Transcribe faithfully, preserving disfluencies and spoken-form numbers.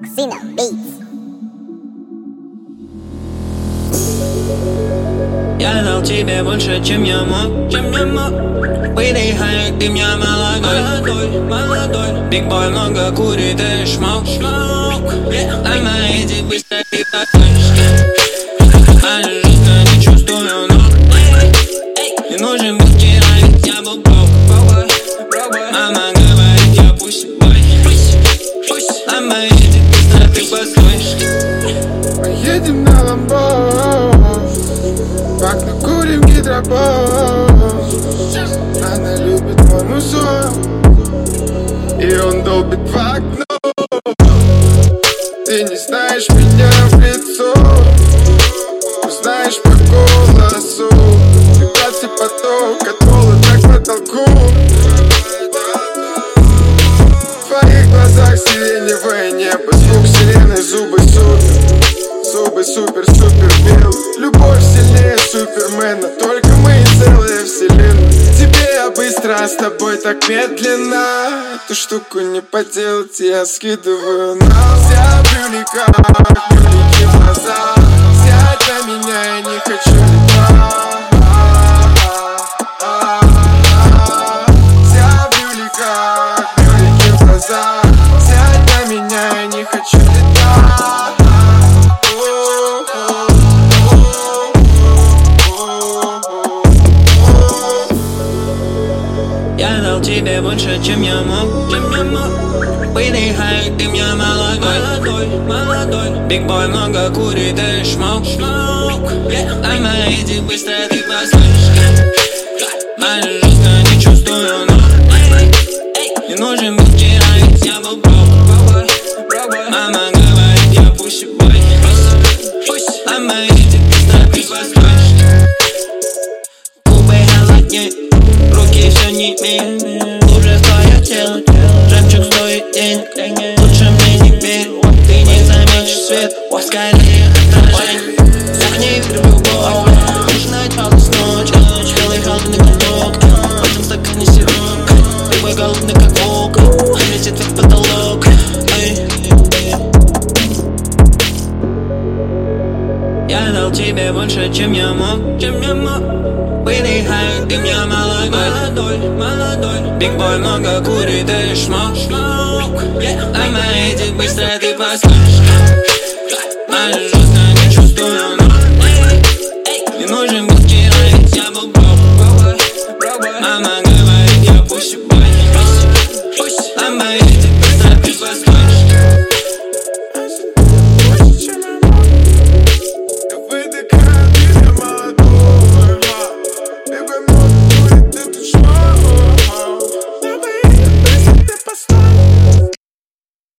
Xeno Beats. Я дал тебе больше, чем я мог, чем я мог. Выдай хайк, ты меня молодой, молодой, молодой. Биг бой много курит и шмок, шмок. Дай мои эти быстро ты подходишь. А жестко не чувствую ног. Не нужен быть вчера, ведь я был проб. Мама говорит, я пусть бой. Дай мои эти быстро ты подходишь. Поедем на ламбо, как накурим гидробол. Она любит мой музон, и он долбит в окно. Ты не знаешь меня в лицо, узнаешь по голосу. Вибрации поток от пола так к потолку. В твоих глазах сиреневое небо, звук сирены, зубы супер. Зубы супер-супер бел. Любовь сильнее супермена, только мы и целая вселенная. Тебе я быстро, а с тобой так медленно. Эту штуку не поделать, я скидываю на вся брюлика, брюлики в глаза. Сядь на меня, я не хочу летать. Вся брюлика, брюлики в глаза. Сядь на меня, я не хочу летать. Я дал тебе больше, чем я мог, чем я мог. Выдай хайк, ты меня молодой, молодой, молодой. Биг бой много курит и шмок, шмок. Дай мои эти быстро ты послышишь. А жестко не чувствую ног. Не нужен быть вчера, ведь я был проб. Мама говорит, я пусть бой. Дай мои эти быстро ты послышишь. Губы холоднее, руки все не имеют. Уже твое тело, жемчуг стоит денег. Лучше мне не верь, ты не заметишь свет. Скорее отражение, сохни в любовь. Нужно отпалась ночь, белый холодный глоток. В этом стакане сироп, ты голодный как волк. Светит в потолок. Я дал тебе больше, чем я мог, чем я мог. Выдай хайк, ты меня молодой, молодой, молодой. Биг бой много курит и шмок, шмок. Дай мои эти быстро ты послышишь. А жестко не чувствую ног. Не нужен быть вчера, ведь я был проб. Мама говорит, я пусть бой. Дай мои эти быстро ты послышишь.